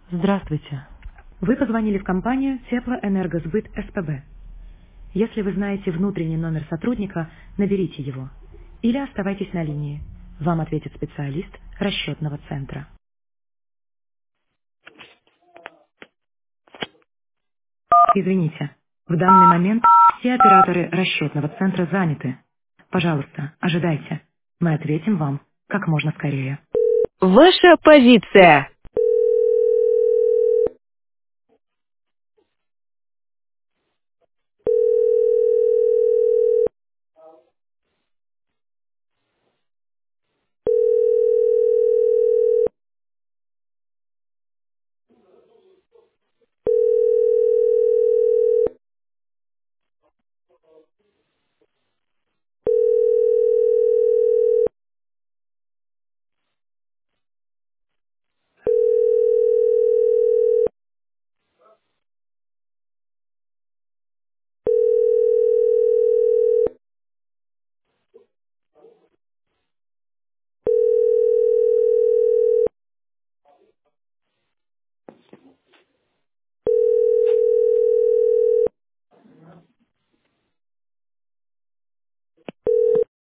Здравствуйте. Вы позвонили в компанию Теплоэнергосбыт СПБ. Если вы знаете внутренний номер сотрудника, наберите его. Или оставайтесь на линии. Вам ответит специалист расчетного центра. Извините, в данный момент все операторы расчетного центра заняты. Пожалуйста, ожидайте. Мы ответим вам как можно скорее. Ваша позиция.